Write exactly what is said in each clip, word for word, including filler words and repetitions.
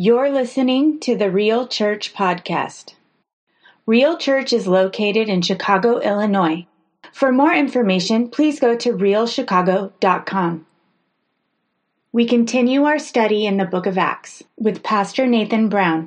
You're listening to the Real Church Podcast. Real Church is located in Chicago, Illinois. For more information, please go to real chicago dot com. We continue our study in the book of Acts with Pastor Nathan Brown.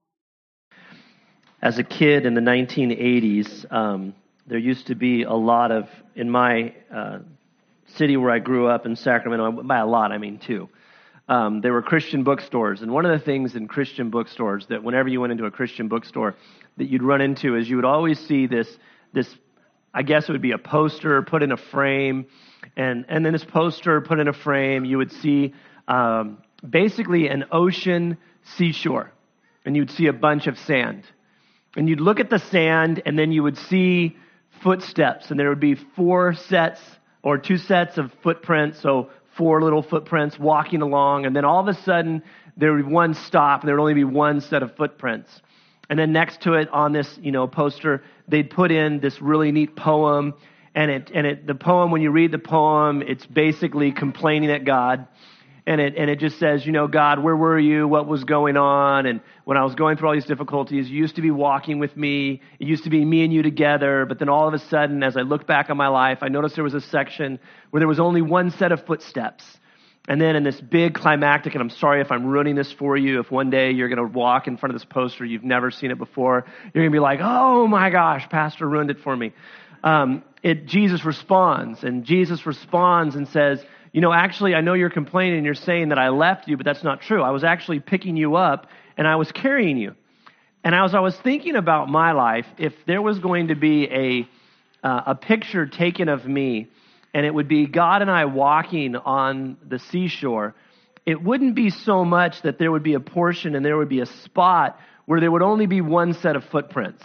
As a kid in the nineteen eighties, um, there used to be a lot of, in my uh, city where I grew up in Sacramento, by a lot I mean two, um, there were Christian bookstores. And one of the things in Christian bookstores that whenever you went into a Christian bookstore that you'd run into is you would always see this, this I guess it would be a poster put in a frame. And, and then this poster put in a frame, you would see um, basically an ocean seashore. And you'd see a bunch of sand. And you'd look at the sand, and then you would see footsteps, and there would be four sets or two sets of footprints, so four little footprints walking along, and then all of a sudden there would be one stop, and there would only be one set of footprints. And then next to it on this, you know, poster, they'd put in this really neat poem, and it and it the poem, when you read the poem, it's basically complaining at God. And it and it just says, you know, God, where were you? What was going on? And when I was going through all these difficulties, you used to be walking with me. It used to be me and you together. But then all of a sudden, as I look back on my life, I noticed there was a section where there was only one set of footsteps. And then in this big climactic, and I'm sorry if I'm ruining this for you, if one day you're going to walk in front of this poster, you've never seen it before, you're going to be like, oh my gosh, Pastor ruined it for me. Um, it Jesus responds, and Jesus responds and says, you know, actually, I know you're complaining and you're saying that I left you, but that's not true. I was actually picking you up and I was carrying you. And as I was thinking about my life, if there was going to be a uh, a picture taken of me, and it would be God and I walking on the seashore, it wouldn't be so much that there would be a portion and there would be a spot where there would only be one set of footprints.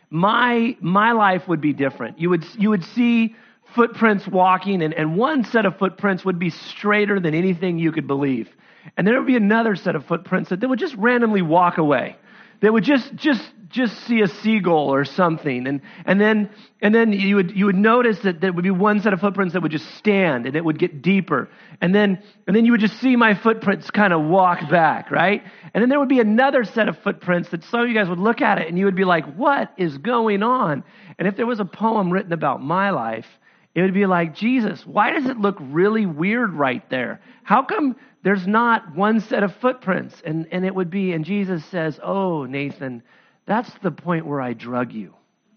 My my life would be different. You would you would see footprints walking, and, and one set of footprints would be straighter than anything you could believe. And there would be another set of footprints that they would just randomly walk away. They would just just just see a seagull or something. And and then and then you would you would notice that there would be one set of footprints that would just stand, and it would get deeper. And then and then you would just see my footprints kind of walk back, right? And then there would be another set of footprints that some of you guys would look at it and you would be like, what is going on? And if there was a poem written about my life, it would be like, Jesus, why does it look really weird right there? How come there's not one set of footprints? And and it would be, and Jesus says, oh, Nathan, that's the point where I drug you.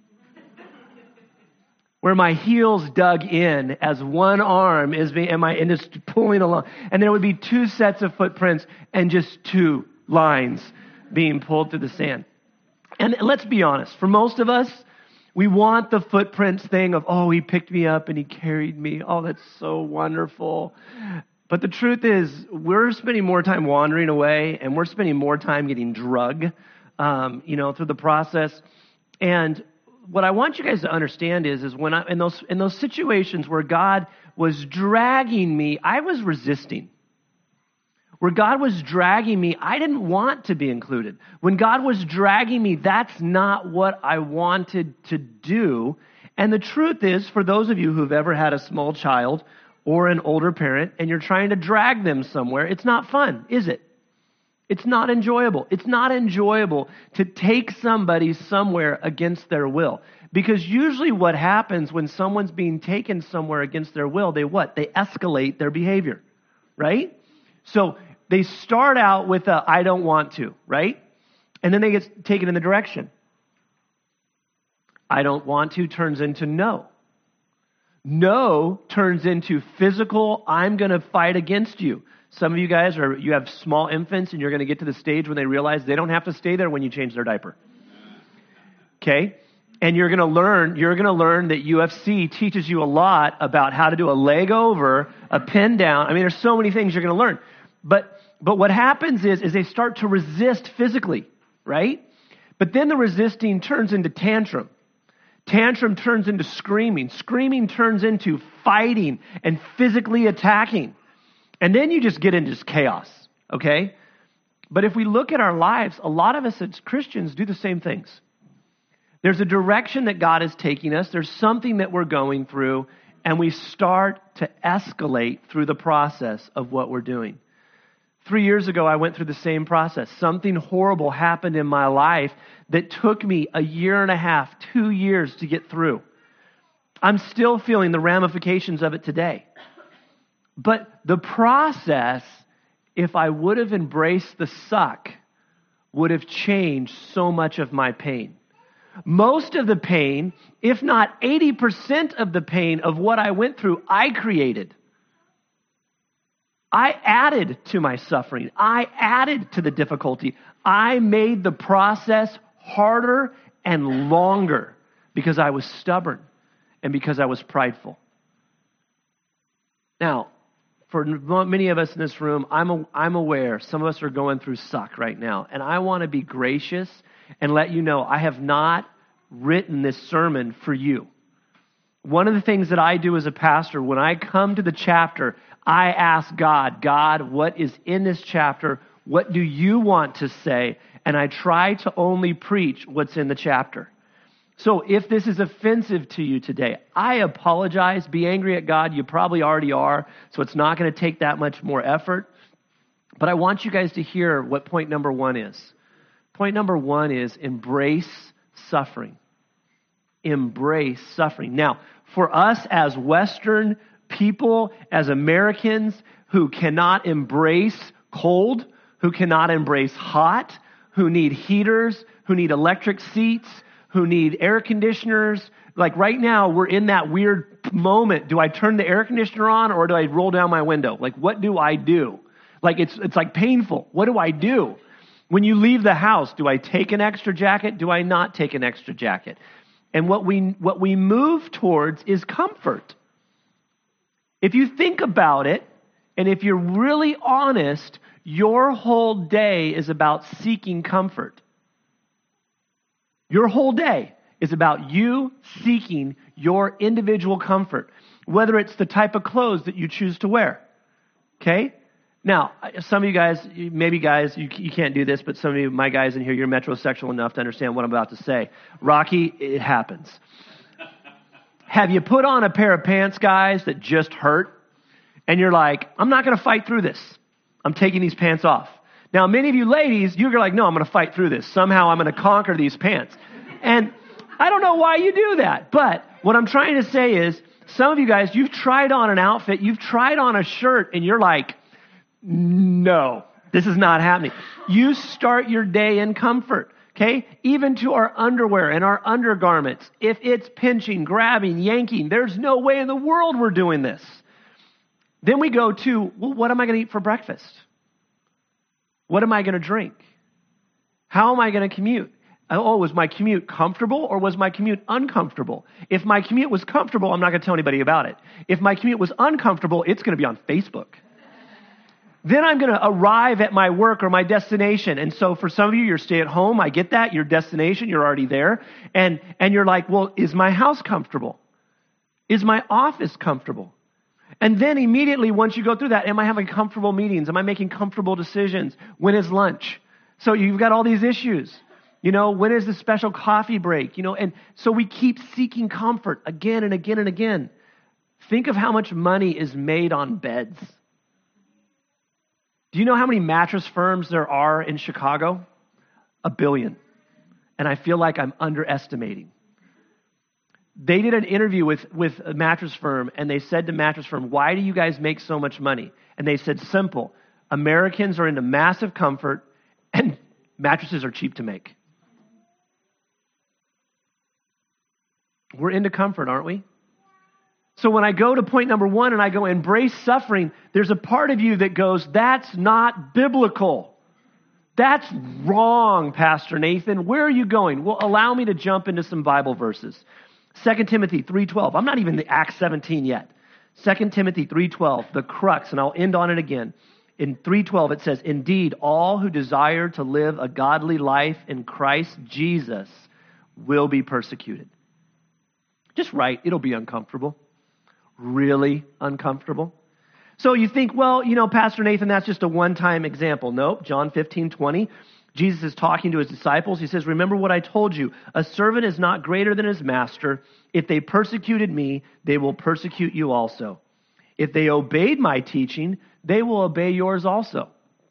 Where my heels dug in as one arm is being, and my, and just pulling along. And there would be two sets of footprints and just two lines being pulled through the sand. And let's be honest, for most of us, we want the footprints thing of, oh, he picked me up and he carried me. Oh, that's so wonderful. But the truth is, we're spending more time wandering away, and we're spending more time getting drugged, um, you know, through the process. And what I want you guys to understand is, is when I, in those, in those situations where God was dragging me, I was resisting. Where God was dragging me, I didn't want to be included. When God was dragging me, that's not what I wanted to do. And the truth is, for those of you who've ever had a small child or an older parent and you're trying to drag them somewhere, it's not fun, is it? It's not enjoyable. It's not enjoyable to take somebody somewhere against their will. Because usually what happens when someone's being taken somewhere against their will, they what? They escalate their behavior, right? So they start out with a, I don't want to, right? And then they get taken in the direction. I don't want to turns into no. No turns into physical, I'm going to fight against you. Some of you guys are, you have small infants and you're going to get to the stage when they realize they don't have to stay there when you change their diaper. Okay? And you're going to learn, you're going to learn that U F C teaches you a lot about how to do a leg over, a pin down. I mean, there's so many things you're going to learn. But But what happens is, is they start to resist physically, right? But then the resisting turns into tantrum. Tantrum turns into screaming. Screaming turns into fighting and physically attacking. And then you just get into just chaos, okay? But if we look at our lives, a lot of us as Christians do the same things. There's a direction that God is taking us. There's something that we're going through, and we start to escalate through the process of what we're doing. Three years ago, I went through the same process. Something horrible happened in my life that took me a year and a half, two years to get through. I'm still feeling the ramifications of it today. But the process, if I would have embraced the suck, would have changed so much of my pain. Most of the pain, if not eighty percent of the pain of what I went through, I created. I added to my suffering. I added to the difficulty. I made the process harder and longer because I was stubborn and because I was prideful. Now, for many of us in this room, I'm a, I'm aware some of us are going through suck right now. And I want to be gracious and let you know I have not written this sermon for you. One of the things that I do as a pastor, when I come to the chapter, I ask God, God, what is in this chapter? What do you want to say? And I try to only preach what's in the chapter. So if this is offensive to you today, I apologize. Be angry at God. You probably already are. So it's not going to take that much more effort. But I want you guys to hear what point number one is. Point number one is embrace suffering. Embrace suffering. Now, for us as Western people, as Americans who cannot embrace cold, who cannot embrace hot, who need heaters, who need electric seats, who need air conditioners. Like right now, we're in that weird moment. Do I turn the air conditioner on or do I roll down my window? Like, what do I do? Like, it's it's like painful. What do I do? When you leave the house, do I take an extra jacket? Do I not take an extra jacket? And what we what we move towards is comfort. If you think about it, and if you're really honest, your whole day is about seeking comfort. Your whole day is about you seeking your individual comfort, whether it's the type of clothes that you choose to wear. Okay? Now, some of you guys, maybe guys, you, you can't do this, but some of you, my guys in here, you're metrosexual enough to understand what I'm about to say. Rocky, it happens. Have you put on a pair of pants, guys, that just hurt? And you're like, I'm not going to fight through this. I'm taking these pants off. Now, many of you ladies, you're like, no, I'm going to fight through this. Somehow I'm going to conquer these pants. And I don't know why you do that. But what I'm trying to say is, some of you guys, you've tried on an outfit, you've tried on a shirt, and you're like, no, this is not happening. You start your day in comfort. Okay, even to our underwear and our undergarments, if it's pinching, grabbing, yanking, there's no way in the world we're doing this. Then we go to, well, what am I going to eat for breakfast? What am I going to drink? How am I going to commute? Oh, was my commute comfortable or was my commute uncomfortable? If my commute was comfortable, I'm not going to tell anybody about it. If my commute was uncomfortable, it's going to be on Facebook. Then I'm going to arrive at my work or my destination. And so for some of you, you're stay at home. I get that. Your destination, you're already there. And, and you're like, well, is my house comfortable? Is my office comfortable? And then immediately, once you go through that, am I having comfortable meetings? Am I making comfortable decisions? When is lunch? So you've got all these issues. You know, when is the special coffee break? You know, and so we keep seeking comfort again and again and again. Think of how much money is made on beds. Do you know how many mattress firms there are in Chicago? A billion. And I feel like I'm underestimating. They did an interview with, with a mattress firm, and they said to mattress firm, why do you guys make so much money? And they said, simple. Americans are into massive comfort, and mattresses are cheap to make. We're into comfort, aren't we? So when I go to point number one and I go embrace suffering, there's a part of you that goes, that's not biblical. That's wrong, Pastor Nathan. Where are you going? Well, allow me to jump into some Bible verses. Second Timothy three twelve. I'm not even in Acts seventeen yet. Second Timothy three twelve, the crux, and I'll end on it again. In three twelve, it says, indeed, all who desire to live a godly life in Christ Jesus will be persecuted. Just right. It'll be uncomfortable. Really uncomfortable. So you think, well, you know, Pastor Nathan, that's just a one-time example. Nope. John fifteen twenty. Jesus is talking to his disciples. He says, remember what I told you. A servant is not greater than his master. If they persecuted me, they will persecute you also. If they obeyed my teaching, they will obey yours also.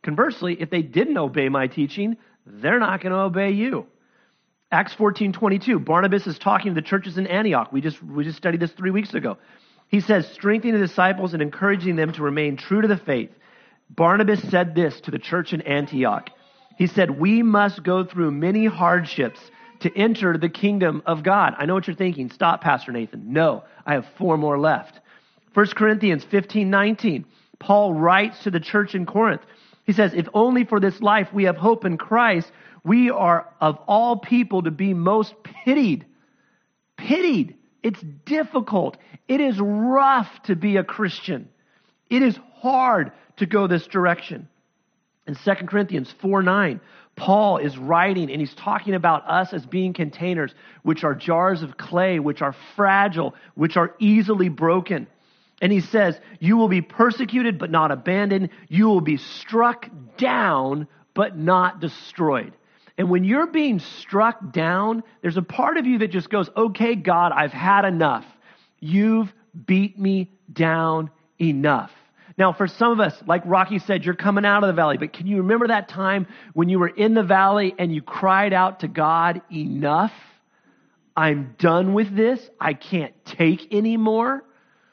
Conversely, if they didn't obey my teaching, they're not going to obey you. Acts fourteen twenty-two, Barnabas is talking to the churches in Antioch. We just, we just studied this three weeks ago. He says, strengthening the disciples and encouraging them to remain true to the faith. Barnabas said this to the church in Antioch. He said, we must go through many hardships to enter the kingdom of God. I know what you're thinking. Stop, Pastor Nathan. No, I have four more left. First Corinthians fifteen nineteen, Paul writes to the church in Corinth. He says, if only for this life we have hope in Christ, we are of all people to be most pitied. Pitied. It's difficult. It is rough to be a Christian. It is hard to go this direction. In Second Corinthians four nine, Paul is writing and he's talking about us as being containers, which are jars of clay, which are fragile, which are easily broken. And he says, you will be persecuted but not abandoned. You will be struck down but not destroyed. And when you're being struck down, there's a part of you that just goes, okay, God, I've had enough. You've beat me down enough. Now, for some of us, like Rocky said, you're coming out of the valley. But can you remember that time when you were in the valley and you cried out to God, enough? I'm done with this. I can't take anymore.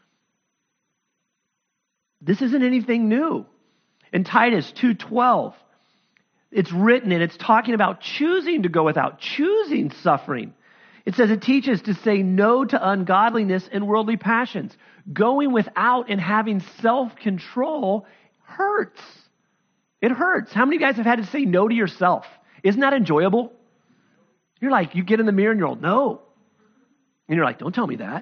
This isn't anything new. In Titus two twelve, it's written and it's talking about choosing to go without, choosing suffering. It says it teaches to say no to ungodliness and worldly passions. Going without and having self-control hurts. It hurts. How many of you guys have had to say no to yourself? Isn't that enjoyable? You're like, you get in the mirror and you're like, no. And you're like, don't tell me that.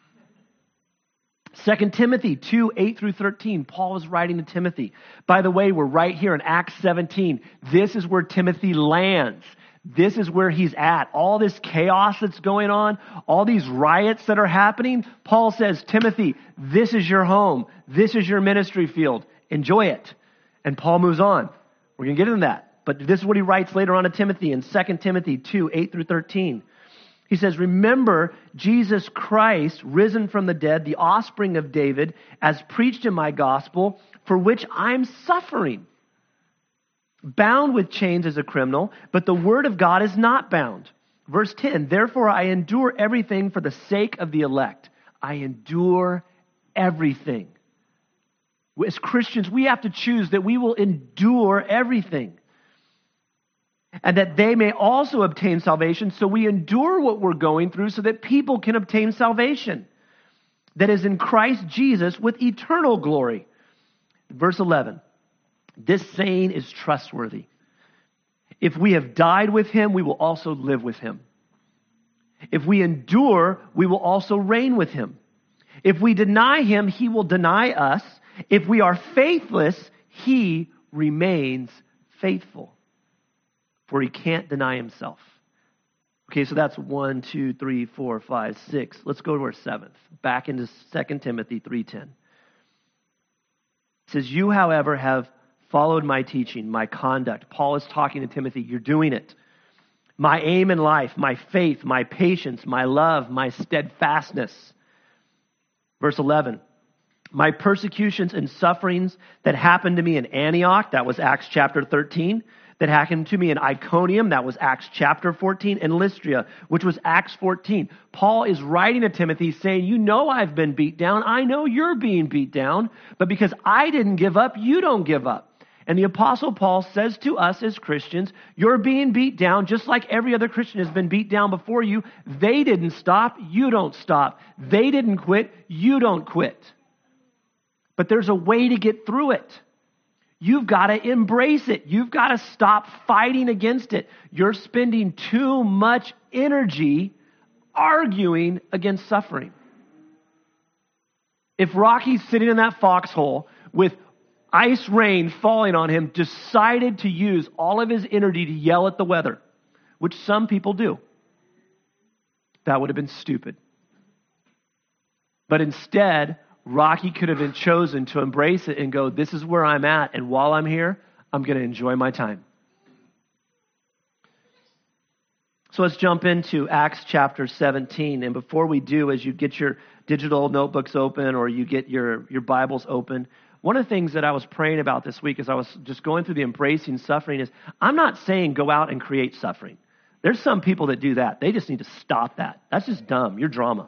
Second Timothy two, eight through thirteen, Paul is writing to Timothy. By the way, we're right here in Acts seventeen. This is where Timothy lands. This is where he's at. All this chaos that's going on, all these riots that are happening, Paul says, Timothy, this is your home. This is your ministry field. Enjoy it. And Paul moves on. We're going to get into that. But this is what he writes later on to Timothy in Second Timothy two, eight through thirteen. He says, remember Jesus Christ, risen from the dead, the offspring of David, as preached in my gospel, for which I'm suffering. Bound with chains as a criminal, but the word of God is not bound. Verse ten, therefore I endure everything for the sake of the elect. I endure everything. As Christians, we have to choose that we will endure everything. And that they may also obtain salvation. So we endure what we're going through so that people can obtain salvation. That is in Christ Jesus with eternal glory. Verse eleven. This saying is trustworthy. If we have died with him, we will also live with him. If we endure, we will also reign with him. If we deny him, he will deny us. If we are faithless, he remains faithful. For he can't deny himself. Okay, so that's one, two, three, four, five, six. Let's go to our seventh. Back into Second Timothy three ten. It says, you, however, have followed my teaching, my conduct. Paul is talking to Timothy. You're doing it. My aim in life, my faith, my patience, my love, my steadfastness. Verse eleven. My persecutions and sufferings that happened to me in Antioch, that was Acts chapter thirteen. That happened to me in Iconium, that was Acts chapter fourteen, and Lystra, which was Acts fourteen. Paul is writing to Timothy saying, you know I've been beat down. I know you're being beat down, but because I didn't give up, you don't give up. And the Apostle Paul says to us as Christians, you're being beat down just like every other Christian has been beat down before you. They didn't stop, you don't stop. They didn't quit, you don't quit. But there's a way to get through it. You've got to embrace it. You've got to stop fighting against it. You're spending too much energy arguing against suffering. If Rocky's sitting in that foxhole with ice rain falling on him, decided to use all of his energy to yell at the weather, which some people do, that would have been stupid. But instead, Rocky could have been chosen to embrace it and go, this is where I'm at, and while I'm here, I'm going to enjoy my time. So let's jump into Acts chapter seventeen. And before we do, as you get your digital notebooks open or you get your, your Bibles open, One of the things that I was praying about this week as I was just going through the embracing suffering is, I'm not saying go out and create suffering. There's some people that do that. They just need to stop that. That's just dumb. You're drama.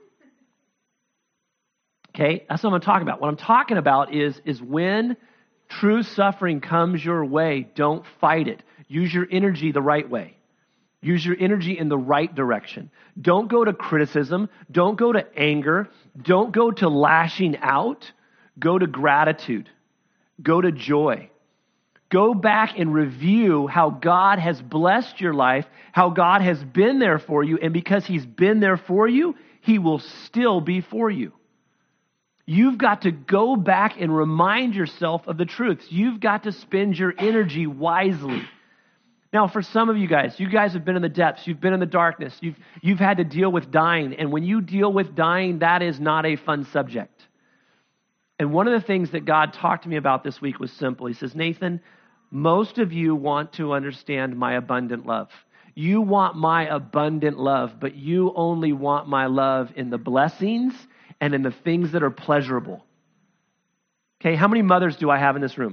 Okay, that's what I'm talking about. What I'm talking about is, is when true suffering comes your way, don't fight it. Use your energy the right way. Use your energy in the right direction. Don't go to criticism. Don't go to anger. Don't go to lashing out. Go to gratitude. Go to joy. Go back and review how God has blessed your life, how God has been there for you, and because He's been there for you, He will still be for you. You've got to go back and remind yourself of the truths. You've got to spend your energy wisely. Now, for some of you guys, you guys have been in the depths. You've been in the darkness. You've, you've had to deal with dying. And when you deal with dying, that is not a fun subject. And one of the things that God talked to me about this week was simple. He says, Nathan, most of you want to understand my abundant love. You want my abundant love, but you only want my love in the blessings and in the things that are pleasurable. Okay, how many mothers do I have in this room?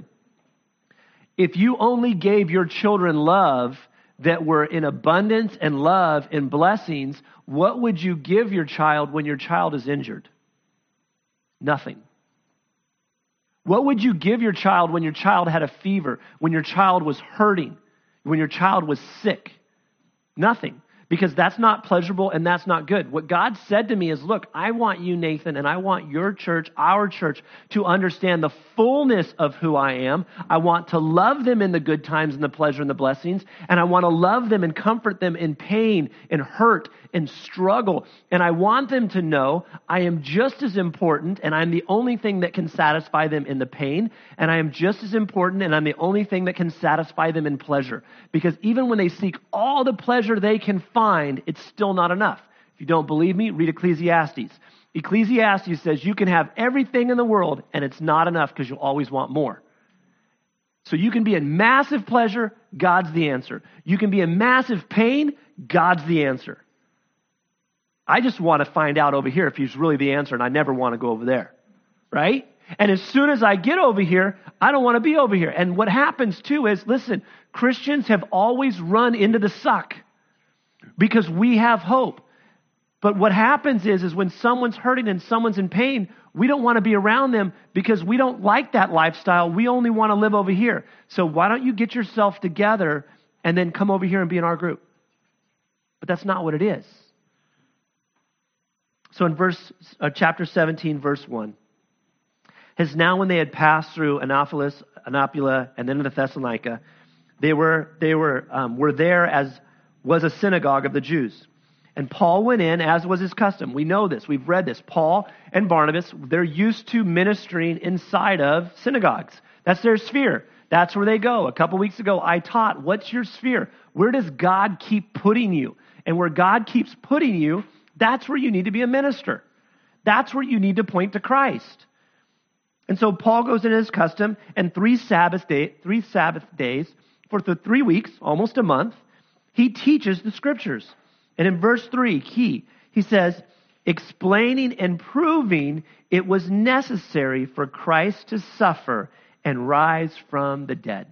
If you only gave your children love that were in abundance and love and blessings, what would you give your child when your child is injured? Nothing. What would you give your child when your child had a fever, when your child was hurting, when your child was sick? Nothing. Because that's not pleasurable and that's not good. What God said to me is, look, I want you, Nathan, and I want your church, our church, to understand the fullness of who I am. I want to love them in the good times and the pleasure and the blessings. And I want to love them and comfort them in pain and hurt and struggle. And I want them to know I am just as important and I'm the only thing that can satisfy them in the pain. And I am just as important and I'm the only thing that can satisfy them in pleasure. Because even when they seek all the pleasure they can find, it's still not enough. If you don't believe me, read Ecclesiastes. Ecclesiastes says you can have everything in the world and it's not enough because you'll always want more. So you can be in massive pleasure, God's the answer. You can be in massive pain, God's the answer. I just want to find out over here if He's really the answer, and I never want to go over there, right? And as soon as I get over here, I don't want to be over here. And what happens too is, listen, Christians have always run into the suck because we have hope. But what happens is, is when someone's hurting and someone's in pain, we don't want to be around them because we don't like that lifestyle. We only want to live over here. So why don't you get yourself together and then come over here and be in our group? But that's not what it is. So in verse uh, chapter seventeen, verse one, as now when they had passed through Annapolis, Annapula, and then into Thessalonica, they were they were um, were there as was a synagogue of the Jews. And Paul went in, as was his custom. We know this. We've read this. Paul and Barnabas, they're used to ministering inside of synagogues. That's their sphere. That's where they go. A couple weeks ago, I taught, what's your sphere? Where does God keep putting you? And where God keeps putting you, that's where you need to be a minister. That's where you need to point to Christ. And so Paul goes in his custom, and three Sabbath day, three Sabbath days, for the three weeks, almost a month, he teaches the Scriptures. And in verse three, key, he says, explaining and proving it was necessary for Christ to suffer and rise from the dead.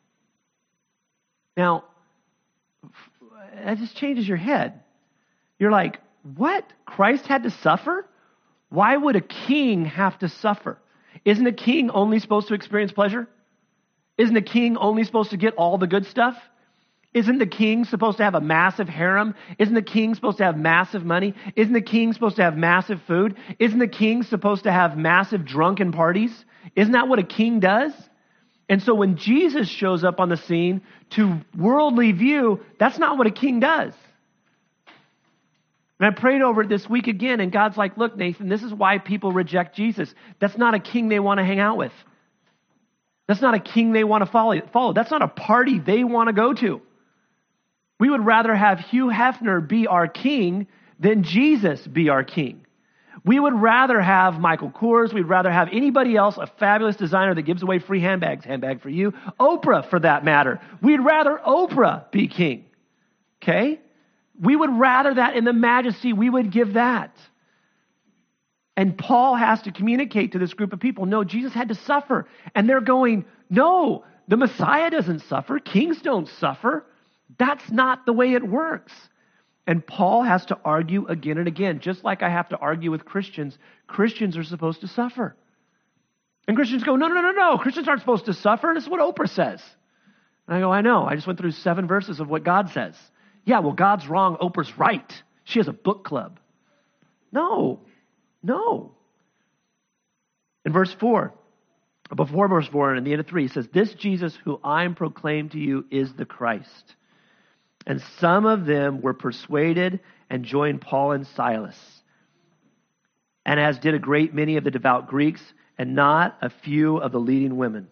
Now, that just changes your head. You're like, what? Christ had to suffer? Why would a king have to suffer? Isn't a king only supposed to experience pleasure? Isn't a king only supposed to get all the good stuff? Isn't the king supposed to have a massive harem? Isn't the king supposed to have massive money? Isn't the king supposed to have massive food? Isn't the king supposed to have massive drunken parties? Isn't that what a king does? And so when Jesus shows up on the scene, to worldly view, that's not what a king does. And I prayed over it this week again, and God's like, look, Nathan, this is why people reject Jesus. That's not a king they want to hang out with. That's not a king they want to follow. follow. That's not a party they want to go to. We would rather have Hugh Hefner be our king than Jesus be our king. We would rather have Michael Kors. We'd rather have anybody else, a fabulous designer that gives away free handbags, handbag for you. Oprah, for that matter. We'd rather Oprah be king. Okay? We would rather that in the majesty, we would give that. And Paul has to communicate to this group of people, no, Jesus had to suffer. And they're going, no, the Messiah doesn't suffer. Kings don't suffer. That's not the way it works. And Paul has to argue again and again, just like I have to argue with Christians. Christians are supposed to suffer. And Christians go, no, no, no, no. Christians aren't supposed to suffer. This is what Oprah says. And I go, I know. I just went through seven verses of what God says. Yeah, well, God's wrong. Oprah's right. She has a book club. No, no. In verse four, before verse four and in the end of three, he says, this Jesus who I am proclaimed to you is the Christ. And some of them were persuaded and joined Paul and Silas, and as did a great many of the devout Greeks, and not a few of the leading women.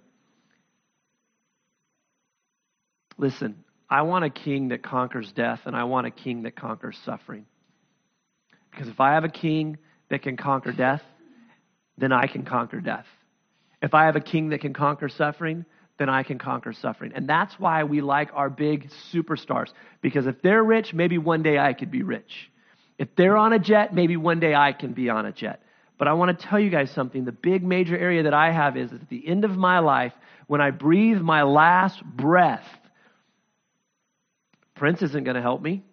Listen, I want a king that conquers death, and I want a king that conquers suffering. Because if I have a king that can conquer death, then I can conquer death. If I have a king that can conquer suffering, then I can conquer suffering. And that's why we like our big superstars. Because if they're rich, maybe one day I could be rich. If they're on a jet, maybe one day I can be on a jet. But I want to tell you guys something. The big major area that I have is at the end of my life, when I breathe my last breath, Prince isn't going to help me.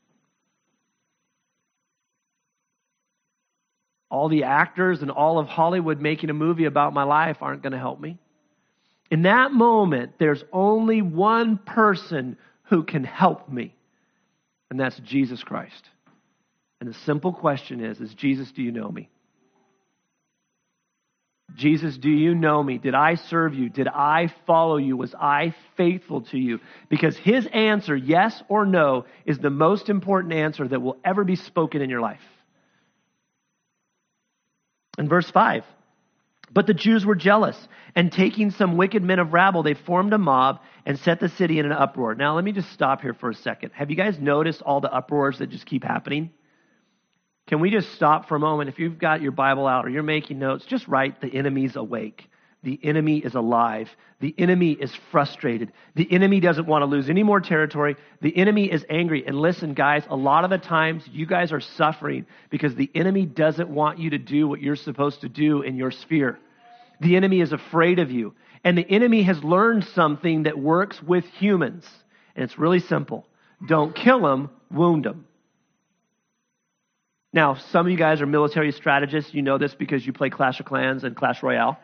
All the actors and all of Hollywood making a movie about my life aren't going to help me. In that moment, there's only one person who can help me, and that's Jesus Christ. And the simple question is, is Jesus, do you know me? Jesus, do you know me? Did I serve you? Did I follow you? Was I faithful to you? Because his answer, yes or no, is the most important answer that will ever be spoken in your life. In verse five, but the Jews were jealous, and taking some wicked men of rabble, they formed a mob and set the city in an uproar. Now, let me just stop here for a second. Have you guys noticed all the uproars that just keep happening? Can we just stop for a moment? If you've got your Bible out or you're making notes, just write, the enemy's awake. The enemy is alive. The enemy is frustrated. The enemy doesn't want to lose any more territory. The enemy is angry. And listen, guys, a lot of the times you guys are suffering because the enemy doesn't want you to do what you're supposed to do in your sphere. The enemy is afraid of you. And the enemy has learned something that works with humans. And it's really simple. Don't kill them, wound them. Now, some of you guys are military strategists. You know this because you play Clash of Clans and Clash Royale.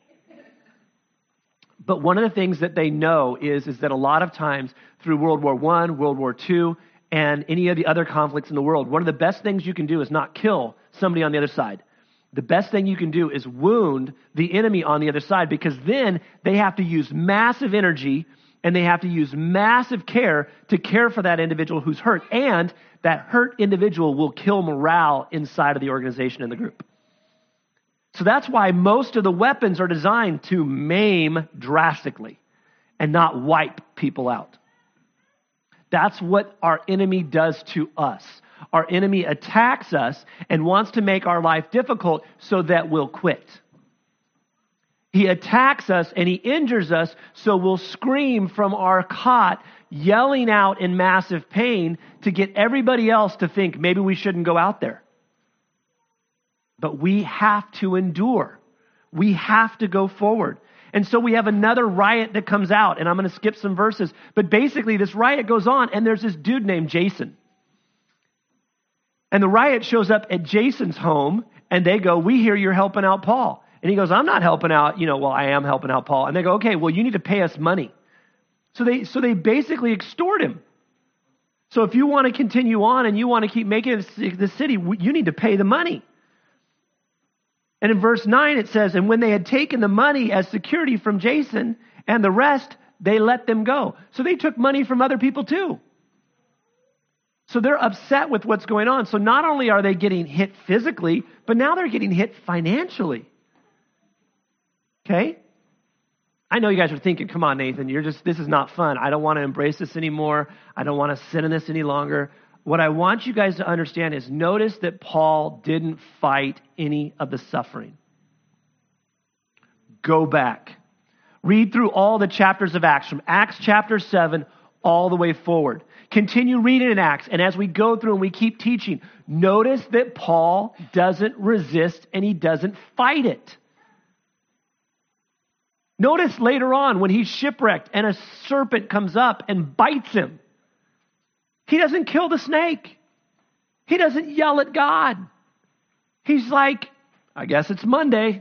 But one of the things that they know is, is that a lot of times through World War One, World War Two, and any of the other conflicts in the world, one of the best things you can do is not kill somebody on the other side. The best thing you can do is wound the enemy on the other side, because then they have to use massive energy and they have to use massive care to care for that individual who's hurt. And that hurt individual will kill morale inside of the organization and the group. So that's why most of the weapons are designed to maim drastically and not wipe people out. That's what our enemy does to us. Our enemy attacks us and wants to make our life difficult so that we'll quit. He attacks us and he injures us so we'll scream from our cot, yelling out in massive pain to get everybody else to think maybe we shouldn't go out there. But we have to endure. We have to go forward. And so we have another riot that comes out, and I'm going to skip some verses. But basically this riot goes on, and there's this dude named Jason. And the riot shows up at Jason's home, and they go, we hear you're helping out Paul. And he goes, I'm not helping out, you know, well, I am helping out Paul. And they go, okay, well, you need to pay us money. So they, so they basically extort him. So if you want to continue on and you want to keep making it the city, you need to pay the money. And in verse nine, it says, and when they had taken the money as security from Jason and the rest, they let them go. So they took money from other people too. So they're upset with what's going on. So not only are they getting hit physically, but now they're getting hit financially. Okay? I know you guys are thinking, come on, Nathan, you're just, this is not fun. I don't want to embrace this anymore. I don't want to sit in this any longer. What I want you guys to understand is notice that Paul didn't fight any of the suffering. Go back. Read through all the chapters of Acts, from Acts chapter seven all the way forward. Continue reading in Acts, and as we go through and we keep teaching, notice that Paul doesn't resist and he doesn't fight it. Notice later on when he's shipwrecked and a serpent comes up and bites him, he doesn't kill the snake. He doesn't yell at God. He's like, I guess it's Monday.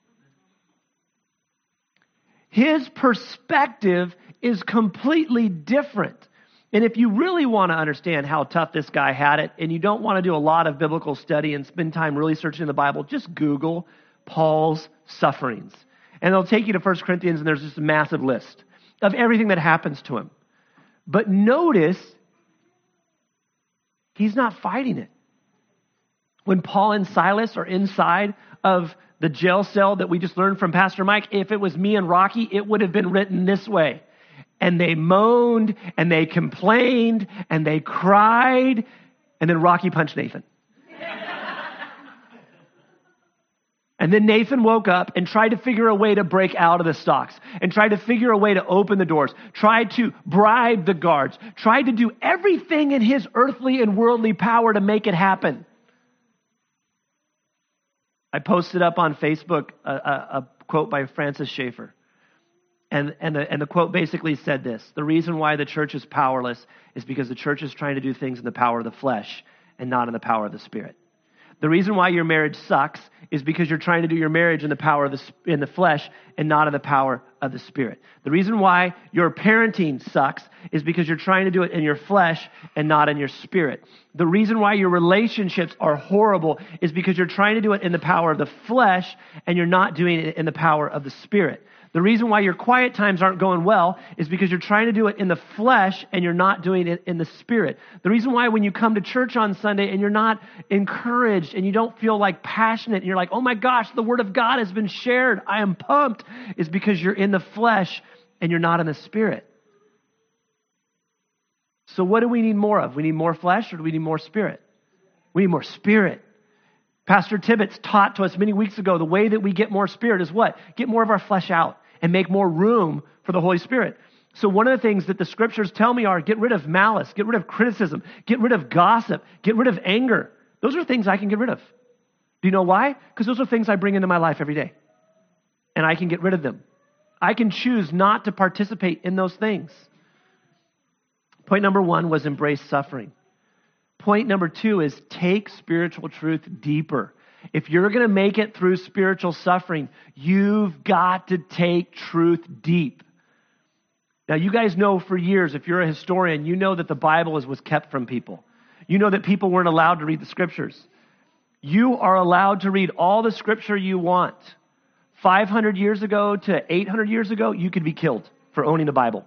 His perspective is completely different. And if you really want to understand how tough this guy had it, and you don't want to do a lot of biblical study and spend time really searching the Bible, just Google Paul's sufferings. And it'll take you to First Corinthians, and there's just a massive list of everything that happens to him. But notice, he's not fighting it. When Paul and Silas are inside of the jail cell that we just learned from Pastor Mike, if it was me and Rocky, it would have been written this way. And they moaned, and they complained, and they cried, and then Rocky punched Nathan. And then Nathan woke up and tried to figure a way to break out of the stocks, and tried to figure a way to open the doors, tried to bribe the guards, tried to do everything in his earthly and worldly power to make it happen. I posted up on Facebook a, a, a quote by Francis Schaeffer. And, and, the, and the quote basically said this: the reason why the church is powerless is because the church is trying to do things in the power of the flesh and not in the power of the Spirit. The reason why your marriage sucks is because you're trying to do your marriage in the power of the in the flesh and not in the power of the Spirit. The reason why your parenting sucks is because you're trying to do it in your flesh and not in your spirit. The reason why your relationships are horrible is because you're trying to do it in the power of the flesh and you're not doing it in the power of the Spirit. The reason why your quiet times aren't going well is because you're trying to do it in the flesh and you're not doing it in the Spirit. The reason why when you come to church on Sunday and you're not encouraged and you don't feel like passionate and you're like, oh my gosh, the Word of God has been shared, I am pumped, is because you're in the flesh and you're not in the Spirit. So what do we need more of? We need more flesh, or do we need more Spirit? We need more Spirit. Pastor Tibbetts taught to us many weeks ago the way that we get more Spirit is what? Get more of our flesh out and make more room for the Holy Spirit. So one of the things that the scriptures tell me are get rid of malice, get rid of criticism, get rid of gossip, get rid of anger. Those are things I can get rid of. Do you know why? Because those are things I bring into my life every day. And I can get rid of them. I can choose not to participate in those things. Point number one was embrace suffering. Point number two is take spiritual truth deeper. If you're going to make it through spiritual suffering, you've got to take truth deep. Now, you guys know for years, if you're a historian, you know that the Bible is, was kept from people. You know that people weren't allowed to read the scriptures. You are allowed to read all the scripture you want. five hundred years ago to eight hundred years ago, you could be killed for owning the Bible.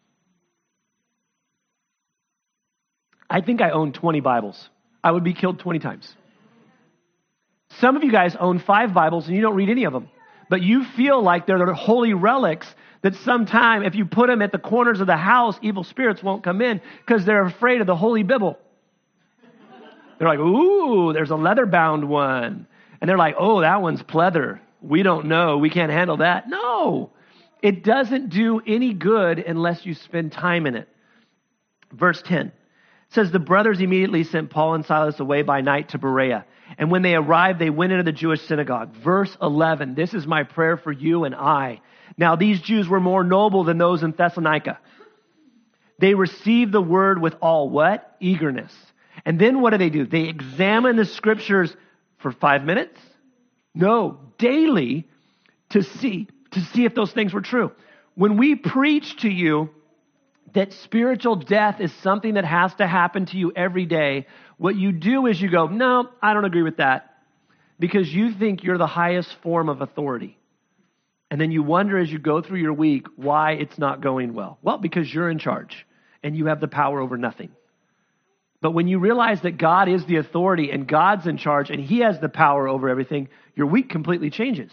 I think I own twenty Bibles. I would be killed twenty times. Some of you guys own five Bibles and you don't read any of them. But you feel like they're holy relics that sometime if you put them at the corners of the house, evil spirits won't come in because they're afraid of the Holy Bible. They're like, ooh, there's a leather-bound one. And they're like, oh, that one's pleather. We don't know. We can't handle that. No, it doesn't do any good unless you spend time in it. Verse ten. It says, the brothers immediately sent Paul and Silas away by night to Berea. And when they arrived, they went into the Jewish synagogue. Verse eleven, this is my prayer for you and I. Now these Jews were more noble than those in Thessalonica. They received the word with all what? Eagerness. And then what do they do? They examine the scriptures for five minutes? No, daily to see, to see if those things were true. When we preach to you that spiritual death is something that has to happen to you every day, what you do is you go, no, I don't agree with that, because you think you're the highest form of authority. And then you wonder as you go through your week why it's not going well. Well, because you're in charge and you have the power over nothing. But when you realize that God is the authority and God's in charge and He has the power over everything, your week completely changes.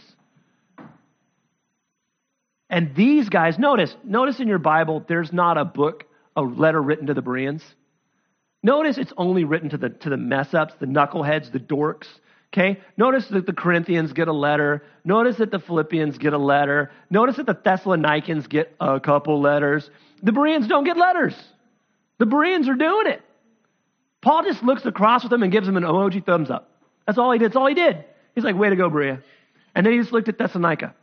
And these guys, notice, notice in your Bible, there's not a book, a letter written to the Bereans. Notice it's only written to the, to the mess-ups, the knuckleheads, the dorks. Okay? Notice that the Corinthians get a letter. Notice that the Philippians get a letter. Notice that the Thessalonians get a couple letters. The Bereans don't get letters. The Bereans are doing it. Paul just looks across with them and gives them an emoji thumbs up. That's all he did. That's all he did. He's like, way to go, Berea. And then he just looked at Thessalonica.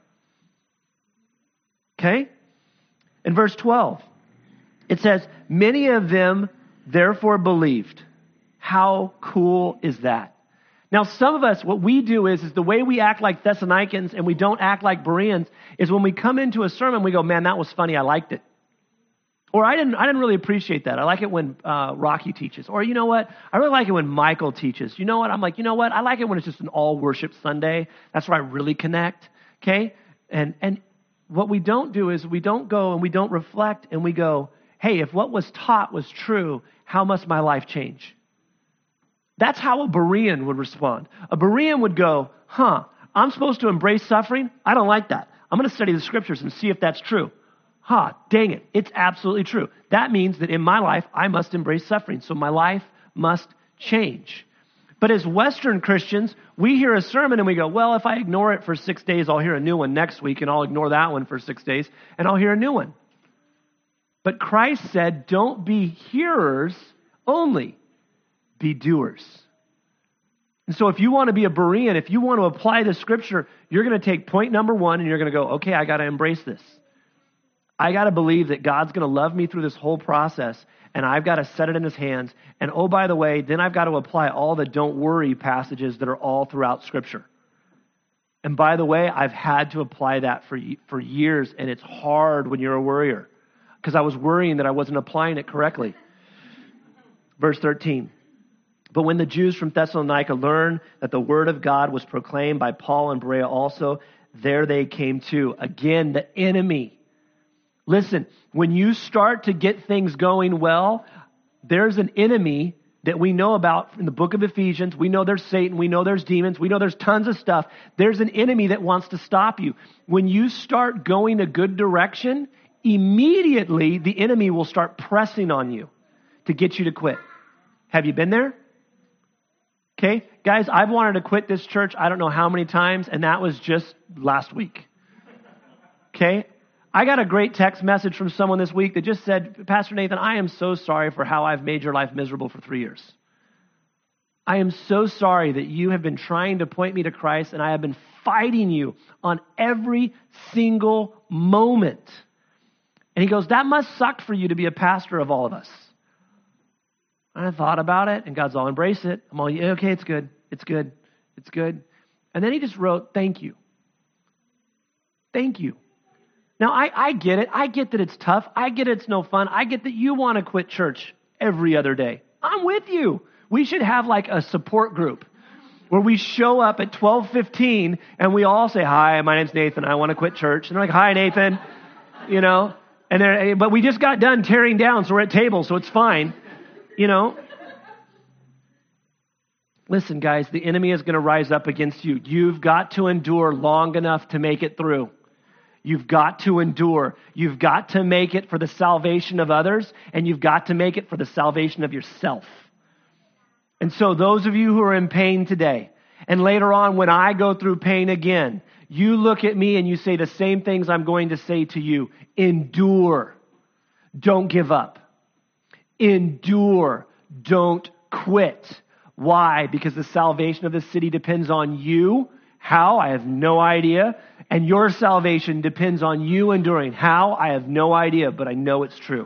Okay? In verse twelve, it says, many of them therefore believed. How cool is that? Now, some of us, what we do is, is the way we act like Thessalonians and we don't act like Bereans is when we come into a sermon, we go, man, that was funny. I liked it. Or I didn't I didn't really appreciate that. I like it when uh, Rocky teaches. Or you know what? I really like it when Michael teaches. You know what? I'm like, you know what? I like it when it's just an all worship Sunday. That's where I really connect. Okay? And and what we don't do is we don't go and we don't reflect and we go, hey, if what was taught was true, how must my life change? That's how a Berean would respond. A Berean would go, huh, I'm supposed to embrace suffering? I don't like that. I'm going to study the scriptures and see if that's true. Ha, huh, dang it, it's absolutely true. That means that in my life, I must embrace suffering. So my life must change. But as Western Christians, we hear a sermon and we go, well, if I ignore it for six days, I'll hear a new one next week, and I'll ignore that one for six days, and I'll hear a new one. But Christ said, don't be hearers only, be doers. And so if you want to be a Berean, if you want to apply the scripture, you're going to take point number one and you're going to go, okay, I got to embrace this. I got to believe that God's going to love me through this whole process, and I've got to set it in his hands. And oh, by the way, then I've got to apply all the don't worry passages that are all throughout Scripture. And by the way, I've had to apply that for, for years, and it's hard when you're a worrier because I was worrying that I wasn't applying it correctly. Verse thirteen. But when the Jews from Thessalonica learned that the word of God was proclaimed by Paul and Berea also, there they came too. Again, the enemy. Listen, when you start to get things going well, there's an enemy that we know about in the book of Ephesians. We know there's Satan. We know there's demons. We know there's tons of stuff. There's an enemy that wants to stop you. When you start going a good direction, immediately the enemy will start pressing on you to get you to quit. Have you been there? Okay, guys, I've wanted to quit this church I don't know how many times, and that was just last week. Okay? I got a great text message from someone this week that just said, Pastor Nathan, I am so sorry for how I've made your life miserable for three years. I am so sorry that you have been trying to point me to Christ and I have been fighting you on every single moment. And he goes, that must suck for you to be a pastor of all of us. And I thought about it and God's all, embrace it. I'm all, yeah, okay, it's good. It's good. It's good. And then he just wrote, thank you. Thank you. Now, I, I get it. I get that it's tough. I get it's no fun. I get that you want to quit church every other day. I'm with you. We should have like a support group where we show up at twelve fifteen and we all say, hi, my name's Nathan. I want to quit church. And they're like, hi, Nathan. You know, and they're, but we just got done tearing down, so we're at table, so it's fine. You know. Listen, guys, the enemy is going to rise up against you. You've got to endure long enough to make it through. You've got to endure. You've got to make it for the salvation of others, and you've got to make it for the salvation of yourself. And so those of you who are in pain today, and later on when I go through pain again, you look at me and you say the same things I'm going to say to you. Endure. Don't give up. Endure. Don't quit. Why? Because the salvation of the city depends on you. How? I have no idea. And your salvation depends on you enduring. How? I have no idea, but I know it's true.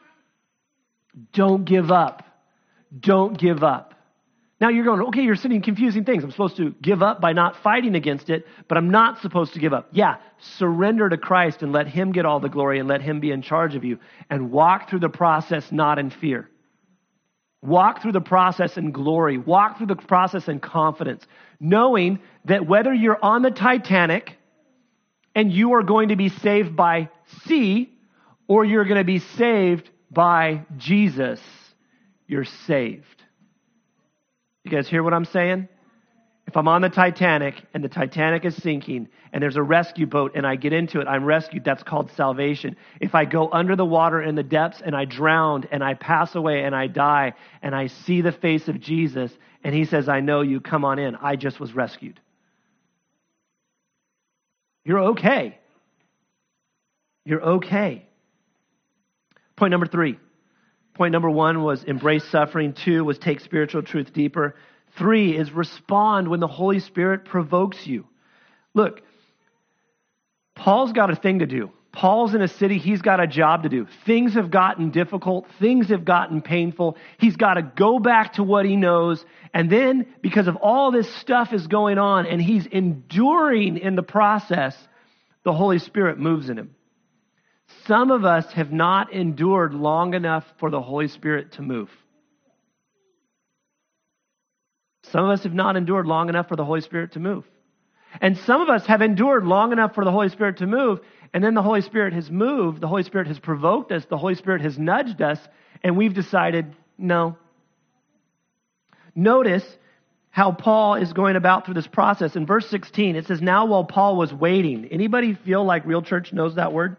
Don't give up. Don't give up. Now you're going, okay, you're saying confusing things. I'm supposed to give up by not fighting against it, but I'm not supposed to give up. Yeah, surrender to Christ and let him get all the glory and let him be in charge of you. And walk through the process not in fear. Walk through the process in glory. Walk through the process in confidence, knowing that whether you're on the Titanic and you are going to be saved by sea or you're going to be saved by Jesus, you're saved. You guys hear what I'm saying? If I'm on the Titanic and the Titanic is sinking and there's a rescue boat and I get into it, I'm rescued. That's called salvation. If I go under the water in the depths and I drown and I pass away and I die and I see the face of Jesus and he says, I know you, come on in. I just was rescued. You're okay. You're okay. Point number three. Point number one was embrace suffering. Two was take spiritual truth deeper. Three is respond when the Holy Spirit provokes you. Look, Paul's got a thing to do. Paul's in a city, he's got a job to do. Things have gotten difficult. Things have gotten painful. He's got to go back to what he knows. And then, because of all this stuff is going on and he's enduring in the process, the Holy Spirit moves in him. Some of us have not endured long enough for the Holy Spirit to move. Some of us have not endured long enough for the Holy Spirit to move. And some of us have endured long enough for the Holy Spirit to move, and then the Holy Spirit has moved, the Holy Spirit has provoked us, the Holy Spirit has nudged us, and we've decided, no. Notice how Paul is going about through this process. In verse sixteen, it says, now while Paul was waiting. Anybody feel like Real Church knows that word?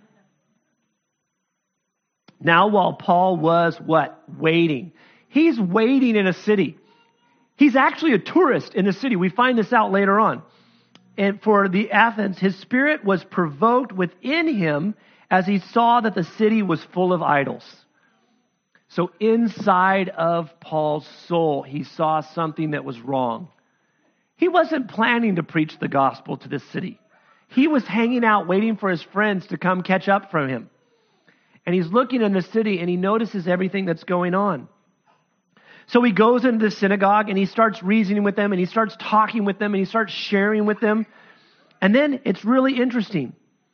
Now while Paul was what? Waiting. He's waiting in a city. He's actually a tourist in the city. We find this out later on. And for the Athens, his spirit was provoked within him as he saw that the city was full of idols. So inside of Paul's soul, he saw something that was wrong. He wasn't planning to preach the gospel to this city. He was hanging out waiting for his friends to come catch up from him. And he's looking in the city and he notices everything that's going on. So he goes into the synagogue and he starts reasoning with them and he starts talking with them and he starts sharing with them. And then it's really interesting.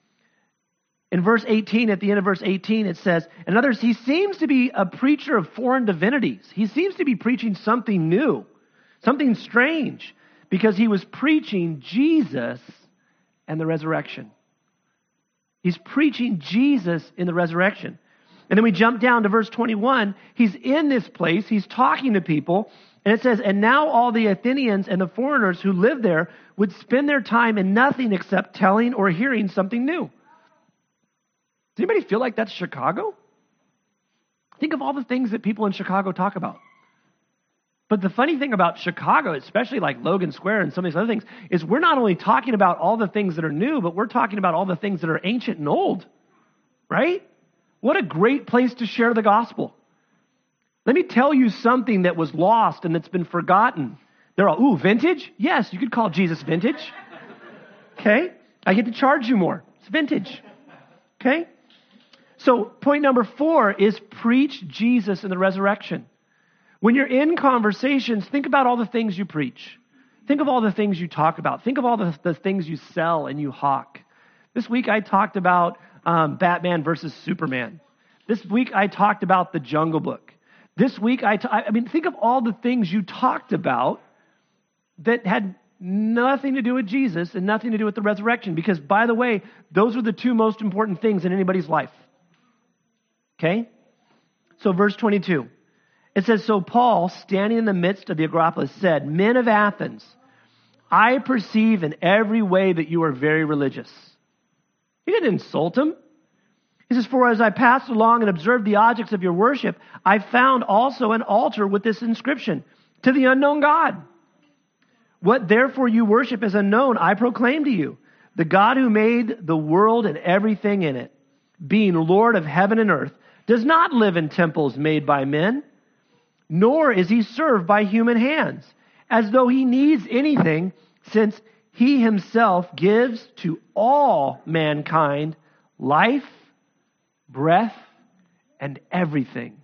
In verse eighteen, at the end of verse eighteen, it says, and others, he seems to be a preacher of foreign divinities. He seems to be preaching something new, something strange, because he was preaching Jesus and the resurrection. He's preaching Jesus in the resurrection. And then we jump down to verse twenty-one. He's in this place. He's talking to people. And it says, and now all the Athenians and the foreigners who live there would spend their time in nothing except telling or hearing something new. Does anybody feel like that's Chicago? Think of all the things that people in Chicago talk about. But the funny thing about Chicago, especially like Logan Square and some of these other things, is we're not only talking about all the things that are new, but we're talking about all the things that are ancient and old. Right? What a great place to share the gospel. Let me tell you something that was lost and that's been forgotten. They're all, ooh, vintage? Yes, you could call Jesus vintage. Okay? I get to charge you more. It's vintage. Okay? So point number four is preach Jesus and the resurrection. When you're in conversations, think about all the things you preach. Think of all the things you talk about. Think of all the, the things you sell and you hawk. This week I talked about Um, Batman versus Superman. This week I talked about the Jungle Book. This week I, t- I mean, think of all the things you talked about that had nothing to do with Jesus and nothing to do with the resurrection. Because, by the way, those are the two most important things in anybody's life. Okay? So verse twenty-two. It says, so Paul, standing in the midst of the Acropolis, said, men of Athens, I perceive in every way that you are very religious. He didn't insult him. He says, for as I passed along and observed the objects of your worship, I found also an altar with this inscription, to the unknown God. What therefore you worship as unknown, I proclaim to you. The God who made the world and everything in it, being Lord of heaven and earth, does not live in temples made by men, nor is he served by human hands, as though he needs anything, since he himself gives to all mankind life, breath, and everything.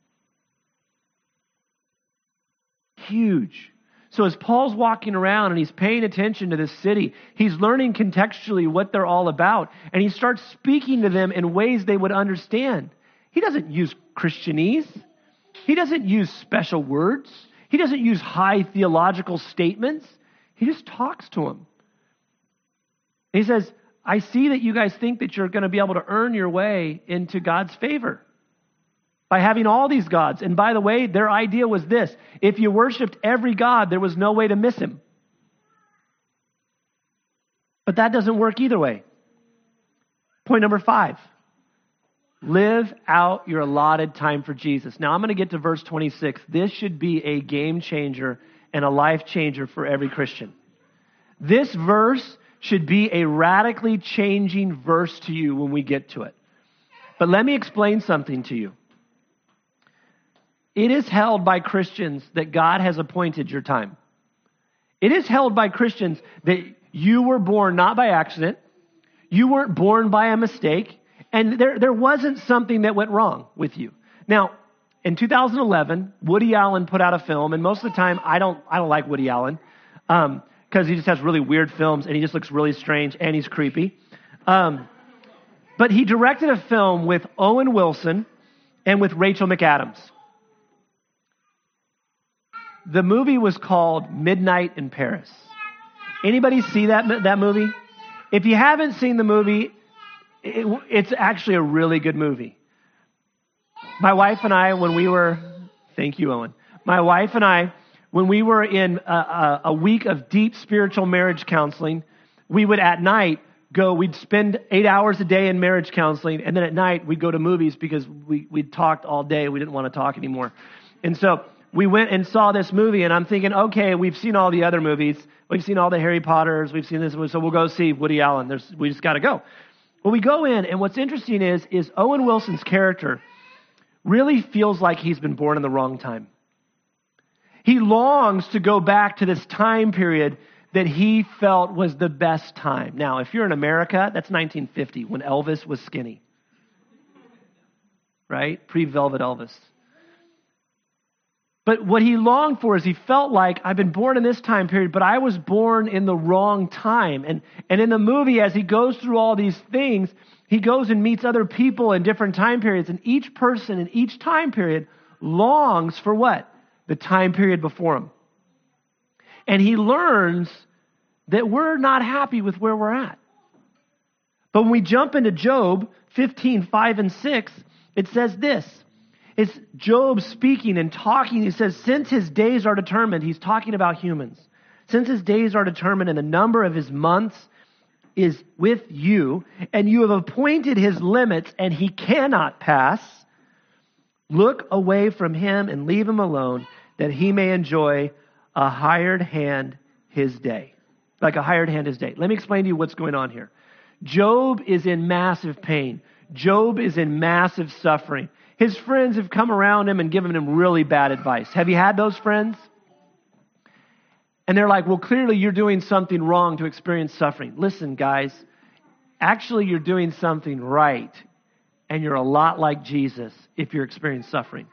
Huge. So as Paul's walking around and he's paying attention to this city, he's learning contextually what they're all about, and he starts speaking to them in ways they would understand. He doesn't use Christianese. He doesn't use special words. He doesn't use high theological statements. He just talks to them. He says, I see that you guys think that you're going to be able to earn your way into God's favor by having all these gods. And by the way, their idea was this. If you worshiped every god, there was no way to miss him. But that doesn't work either way. Point number five. Live out your allotted time for Jesus. Now I'm going to get to verse twenty-six. This should be a game changer and a life changer for every Christian. This verse should be a radically changing verse to you when we get to it. But let me explain something to you. It is held by Christians that God has appointed your time. It is held by Christians that you were born not by accident. You weren't born by a mistake. And there, there wasn't something that went wrong with you. Now, in two thousand eleven, Woody Allen put out a film, and most of the time, I don't, I don't like Woody Allen um, because he just has really weird films, and he just looks really strange, and he's creepy. Um, but he directed a film with Owen Wilson and with Rachel McAdams. The movie was called Midnight in Paris. Anybody see that that movie? If you haven't seen the movie, it, it's actually a really good movie. My wife and I, when we were, thank you, Owen. My wife and I, when we were in a, a, a week of deep spiritual marriage counseling, we would at night go, we'd spend eight hours a day in marriage counseling, and then at night we'd go to movies because we, we'd talked all day. We didn't want to talk anymore. And so we went and saw this movie, and I'm thinking, okay, we've seen all the other movies. We've seen all the Harry Potters. We've seen this, so we'll go see Woody Allen. There's, we just got to go. Well, we go in, and what's interesting is, is Owen Wilson's character really feels like he's been born in the wrong time. He longs to go back to this time period that he felt was the best time. Now, if you're in America, that's nineteen fifty, when Elvis was skinny. Right? Pre-Velvet Elvis. But what he longed for is he felt like, I've been born in this time period, but I was born in the wrong time. And, and in the movie, as he goes through all these things, he goes and meets other people in different time periods. And each person in each time period longs for what? The time period before him. And he learns that we're not happy with where we're at. But when we jump into Job fifteen, five and six, it says this. It's Job speaking and talking. He says, since his days are determined, he's talking about humans. Since his days are determined and the number of his months is with you, and you have appointed his limits and he cannot pass, look away from him and leave him alone, that he may enjoy a hired hand his day. Like a hired hand his day. Let me explain to you what's going on here. Job is in massive pain. Job is in massive suffering. His friends have come around him and given him really bad advice. Have you had those friends? And they're like, well, clearly you're doing something wrong to experience suffering. Listen, guys, actually you're doing something right. And you're a lot like Jesus if you're experiencing suffering.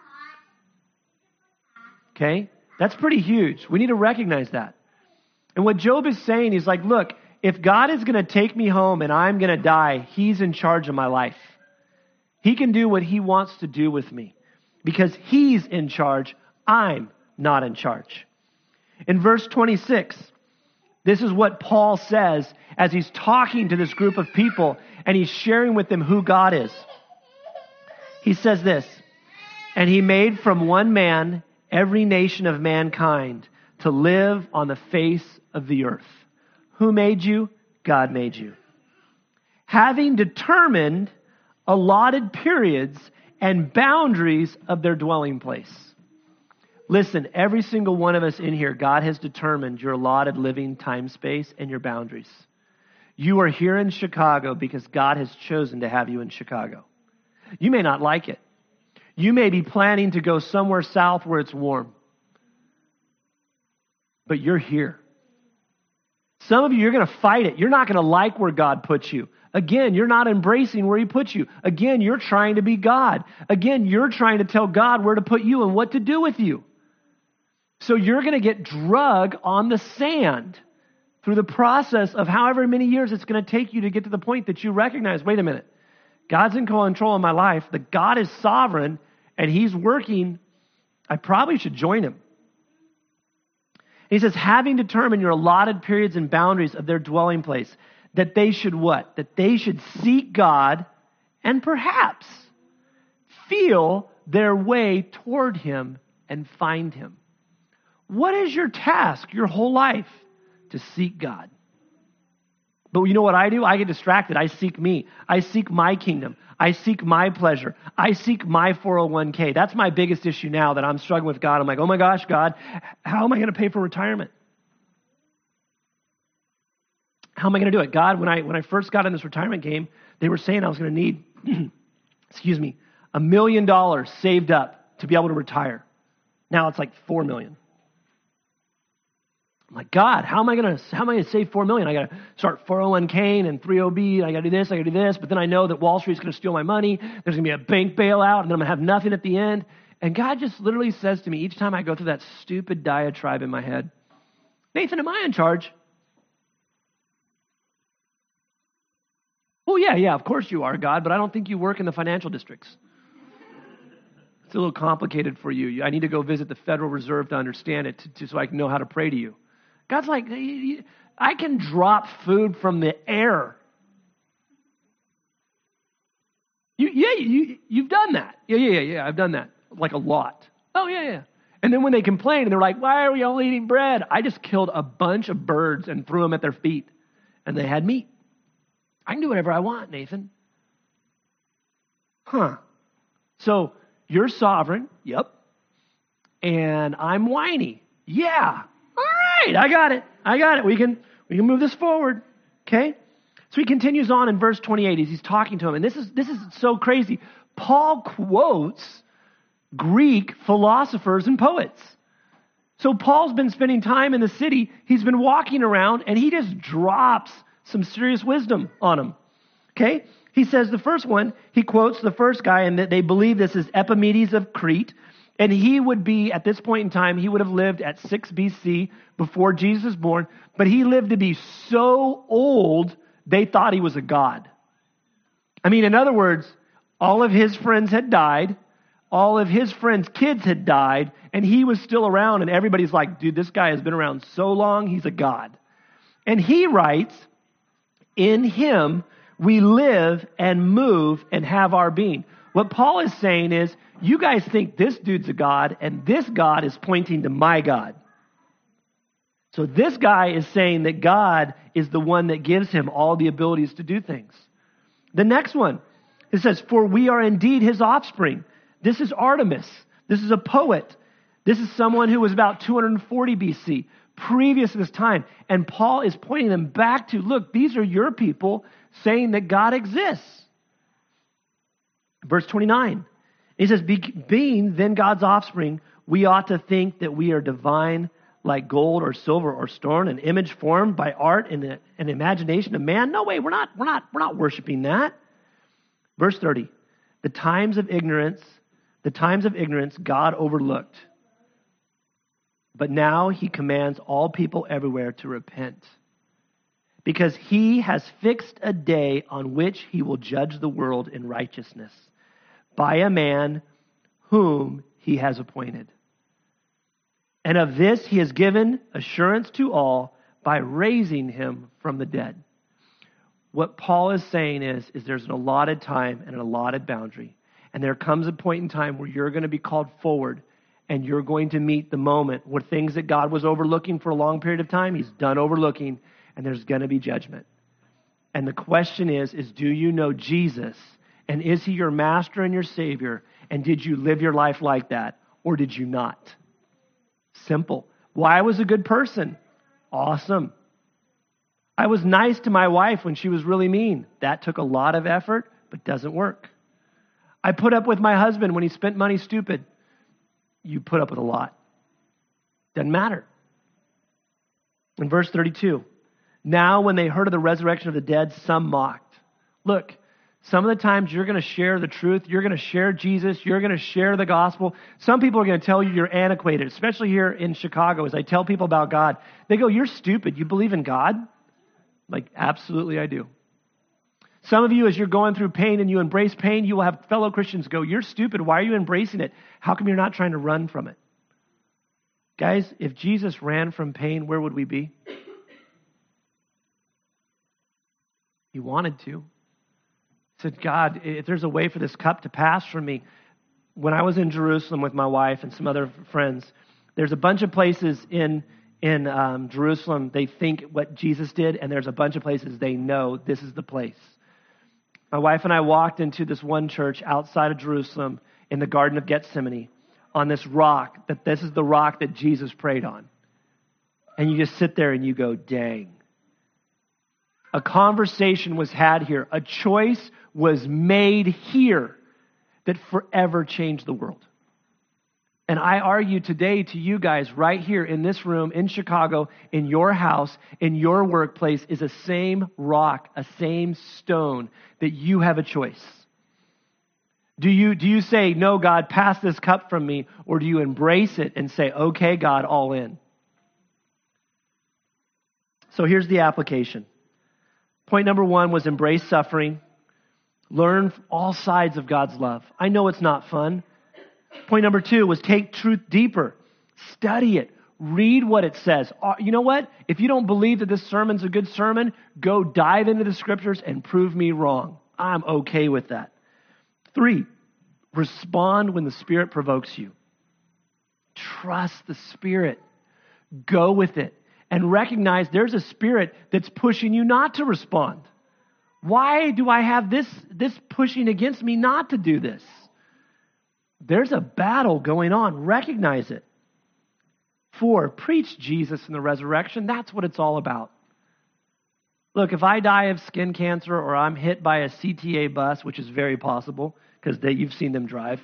Okay? That's pretty huge. We need to recognize that. And what Job is saying, he's like, look, if God is going to take me home and I'm going to die, he's in charge of my life. He can do what he wants to do with me. Because he's in charge, I'm not in charge. In verse twenty-six, this is what Paul says as he's talking to this group of people and he's sharing with them who God is. He says this, and he made from one man every nation of mankind to live on the face of the earth. Who made you? God made you. Having determined allotted periods and boundaries of their dwelling place. Listen, every single one of us in here, God has determined your allotted living time space and your boundaries. You are here in Chicago because God has chosen to have you in Chicago. You may not like it. You may be planning to go somewhere south where it's warm. But you're here. Some of you, you're going to fight it. You're not going to like where God puts you. Again, you're not embracing where he puts you. Again, you're trying to be God. Again, you're trying to tell God where to put you and what to do with you. So you're going to get drug on the sand through the process of however many years it's going to take you to get to the point that you recognize, wait a minute, God's in control of my life. The God is sovereign and he's working. I probably should join him. He says, having determined your allotted periods and boundaries of their dwelling place, that they should what? That they should seek God and perhaps feel their way toward him and find him. What is your task your whole life? To seek God. But you know what I do? I get distracted. I seek me. I seek my kingdom. I seek my pleasure. I seek my four oh one k. That's my biggest issue now that I'm struggling with God. I'm like, oh my gosh, God, how am I going to pay for retirement? How am I going to do it? God, when I when I first got in this retirement game, they were saying I was going to need, excuse me, a million dollars saved up to be able to retire. Now it's like four million. I'm like, God, how am I going to, how am I going to save four million? I got to start four oh one k and three oh B. And I got to do this, I got to do this. But then I know that Wall Street's going to steal my money. There's going to be a bank bailout and then I'm going to have nothing at the end. And God just literally says to me each time I go through that stupid diatribe in my head, Nathan, am I in charge? Oh, yeah, yeah, of course you are, God, but I don't think you work in the financial districts. It's a little complicated for you. I need to go visit the Federal Reserve to understand it to, to, so I can know how to pray to you. God's like, I can drop food from the air. You, yeah, you, you've done that. Yeah, yeah, yeah, yeah, I've done that. Like a lot. Oh, yeah, yeah. And then when they complain and they're like, why are we only eating bread? I just killed a bunch of birds and threw them at their feet. And they had meat. I can do whatever I want, Nathan. Huh. So you're sovereign. Yep. And I'm whiny. Yeah. All right. I got it. I got it. We can, we can move this forward. Okay. So he continues on in verse twenty-eight as he's talking to him. And this is, this is so crazy. Paul quotes Greek philosophers and poets. So Paul's been spending time in the city. He's been walking around and he just drops some serious wisdom on him. Okay? He says the first one, he quotes the first guy, and that they believe this is Epimedes of Crete. And he would be, at this point in time, he would have lived at six B C before Jesus was born. But he lived to be so old, they thought he was a god. I mean, in other words, all of his friends had died. All of his friends' kids had died. And he was still around. And everybody's like, dude, this guy has been around so long, he's a god. And he writes, in him we live and move and have our being. What Paul is saying is, you guys think this dude's a god, and this God is pointing to my God. So this guy is saying that God is the one that gives him all the abilities to do things. The next one, it says, for we are indeed his offspring. This is Artemis. This is a poet. This is someone who was about two hundred forty B C, previous to this time. And Paul is pointing them back to, look, these are your people saying that God exists. Verse twenty-nine, he says, Be, being then God's offspring, we ought to think that we are divine like gold or silver or stone, an image formed by art and the, an imagination of man. No way, we're not, we're not, we're not worshiping that. Verse thirty, the times of ignorance, the times of ignorance God overlooked. But now he commands all people everywhere to repent, because he has fixed a day on which he will judge the world in righteousness by a man whom he has appointed. And of this he has given assurance to all by raising him from the dead. What Paul is saying is, is there's an allotted time and an allotted boundary. And there comes a point in time where you're going to be called forward. And you're going to meet the moment where things that God was overlooking for a long period of time, he's done overlooking, and there's going to be judgment. And the question is, is do you know Jesus? And is he your master and your savior? And did you live your life like that? Or did you not? Simple. Why I was a good person? Awesome. I was nice to my wife when she was really mean. That took a lot of effort, but doesn't work. I put up with my husband when he spent money stupid. You put up with a lot. Doesn't matter. In verse thirty-two, now when they heard of the resurrection of the dead, some mocked. Look, some of the times you're going to share the truth. You're going to share Jesus. You're going to share the gospel. Some people are going to tell you you're antiquated, especially here in Chicago. As I tell people about God, they go, you're stupid. You believe in God? Like, absolutely I do. Some of you, as you're going through pain and you embrace pain, you will have fellow Christians go, you're stupid. Why are you embracing it? How come you're not trying to run from it? Guys, if Jesus ran from pain, where would we be? He wanted to. He said, God, if there's a way for this cup to pass from me. When I was in Jerusalem with my wife and some other friends, there's a bunch of places in in um, Jerusalem they think what Jesus did, and there's a bunch of places they know this is the place. My wife and I walked into this one church outside of Jerusalem in the Garden of Gethsemane on this rock, that this is the rock that Jesus prayed on. And you just sit there and you go, dang. A conversation was had here. A choice was made here that forever changed the world. And I argue today to you guys right here in this room, in Chicago, in your house, in your workplace, is a same rock, a same stone that you have a choice. Do you, do you say, no, God, pass this cup from me, or do you embrace it and say, okay, God, all in? So here's the application. Point number one was embrace suffering. Learn all sides of God's love. I know it's not fun. Point number two was take truth deeper. Study it. Read what it says. You know what? If you don't believe that this sermon's a good sermon, go dive into the scriptures and prove me wrong. I'm okay with that. Three, respond when the Spirit provokes you. Trust the Spirit. Go with it. And recognize there's a spirit that's pushing you not to respond. Why do I have this, this pushing against me not to do this? There's a battle going on. Recognize it. Four, preach Jesus and the resurrection. That's what it's all about. Look, if I die of skin cancer or I'm hit by a C T A bus, which is very possible because you've seen them drive,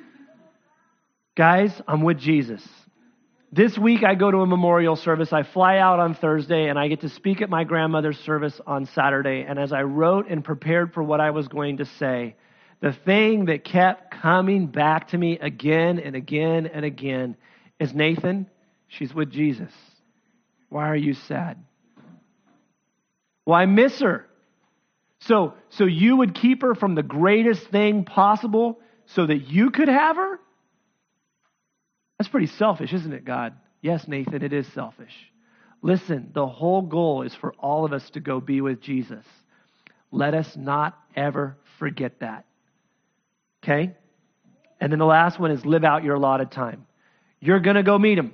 guys, I'm with Jesus. This week I go to a memorial service. I fly out on Thursday and I get to speak at my grandmother's service on Saturday. And as I wrote and prepared for what I was going to say, the thing that kept coming back to me again and again and again is, Nathan, she's with Jesus. Why are you sad? Well, I miss her. So, so you would keep her from the greatest thing possible so that you could have her? That's pretty selfish, isn't it, God? Yes, Nathan, it is selfish. Listen, the whole goal is for all of us to go be with Jesus. Let us not ever forget that. Okay? And then the last one is live out your allotted time. You're going to go meet him.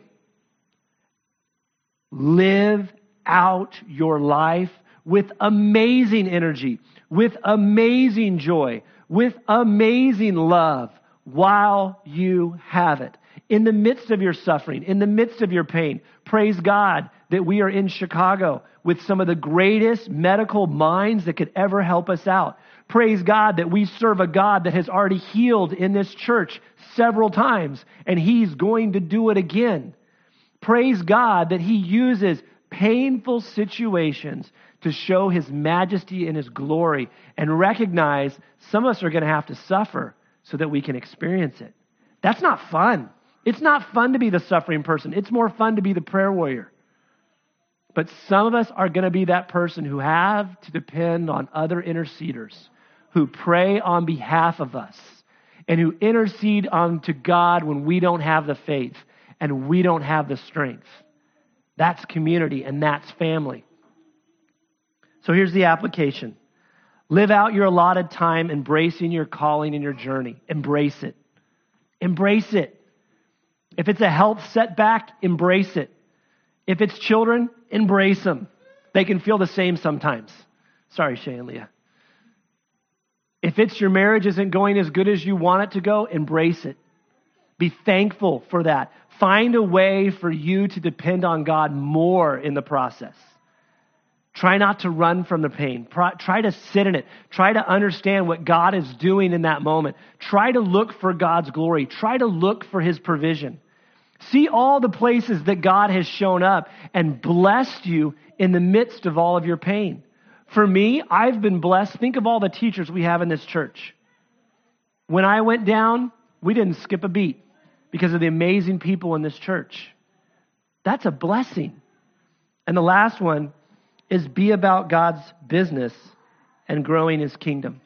Live out your life with amazing energy, with amazing joy, with amazing love while you have it. In the midst of your suffering, in the midst of your pain, praise God that we are in Chicago with some of the greatest medical minds that could ever help us out. Praise God that we serve a God that has already healed in this church several times, and He's going to do it again. Praise God that He uses painful situations to show His majesty and His glory, and recognize some of us are going to have to suffer so that we can experience it. That's not fun. It's not fun to be the suffering person. It's more fun to be the prayer warrior. But some of us are going to be that person who have to depend on other interceders who pray on behalf of us and who intercede unto God when we don't have the faith and we don't have the strength. That's community and that's family. So here's the application. Live out your allotted time embracing your calling and your journey. Embrace it. Embrace it. If it's a health setback, embrace it. If it's children, embrace them. They can feel the same sometimes. Sorry, Shay and Leah. If it's your marriage isn't going as good as you want it to go, embrace it. Be thankful for that. Find a way for you to depend on God more in the process. Try not to run from the pain. Try to sit in it. Try to understand what God is doing in that moment. Try to look for God's glory. Try to look for His provision. See all the places that God has shown up and blessed you in the midst of all of your pain. For me, I've been blessed. Think of all the teachers we have in this church. When I went down, we didn't skip a beat because of the amazing people in this church. That's a blessing. And the last one is be about God's business and growing His kingdom.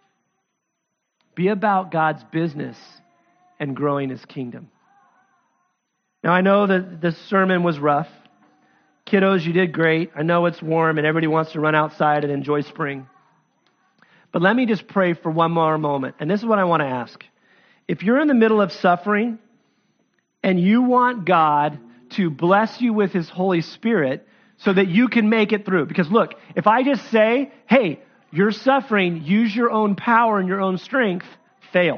Be about God's business and growing His kingdom. Now, I know that this sermon was rough. Kiddos, you did great. I know it's warm and everybody wants to run outside and enjoy spring. But let me just pray for one more moment. And this is what I want to ask. If you're in the middle of suffering and you want God to bless you with His Holy Spirit so that you can make it through. Because look, if I just say, hey, you're suffering, use your own power and your own strength, fail.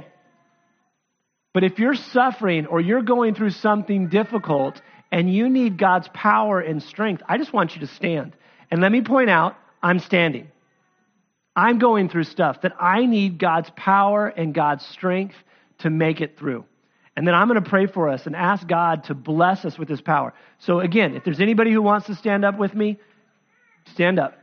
But if you're suffering or you're going through something difficult and you need God's power and strength, I just want you to stand. And let me point out, I'm standing. I'm going through stuff that I need God's power and God's strength to make it through. And then I'm going to pray for us and ask God to bless us with his power. So again, if there's anybody who wants to stand up with me, stand up.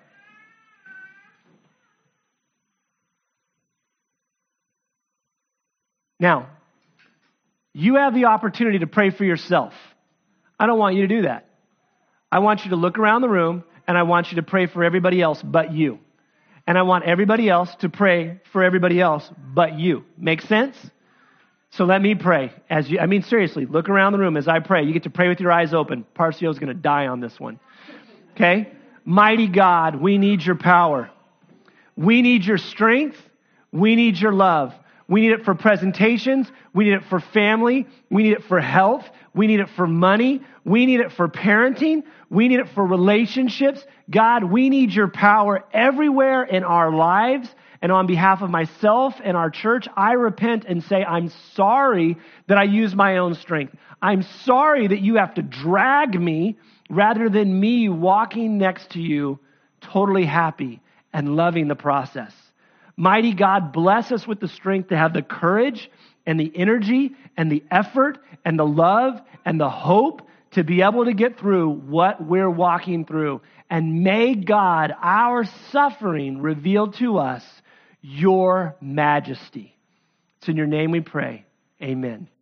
Now, you have the opportunity to pray for yourself. I don't want you to do that. I want you to look around the room, and I want you to pray for everybody else but you. And I want everybody else to pray for everybody else but you. Make sense? So let me pray. As you, I mean, seriously, look around the room as I pray. You get to pray with your eyes open. Parcio's going to die on this one. Okay? Mighty God, we need your power. We need your strength. We need your love. We need it for presentations. We need it for family. We need it for health. We need it for money. We need it for parenting. We need it for relationships. God, we need your power everywhere in our lives. And on behalf of myself and our church, I repent and say, I'm sorry that I use my own strength. I'm sorry that you have to drag me rather than me walking next to you totally happy and loving the process. Mighty God, bless us with the strength to have the courage and the energy and the effort and the love and the hope to be able to get through what we're walking through. And may God, our suffering, reveal to us your majesty. It's in your name we pray. Amen.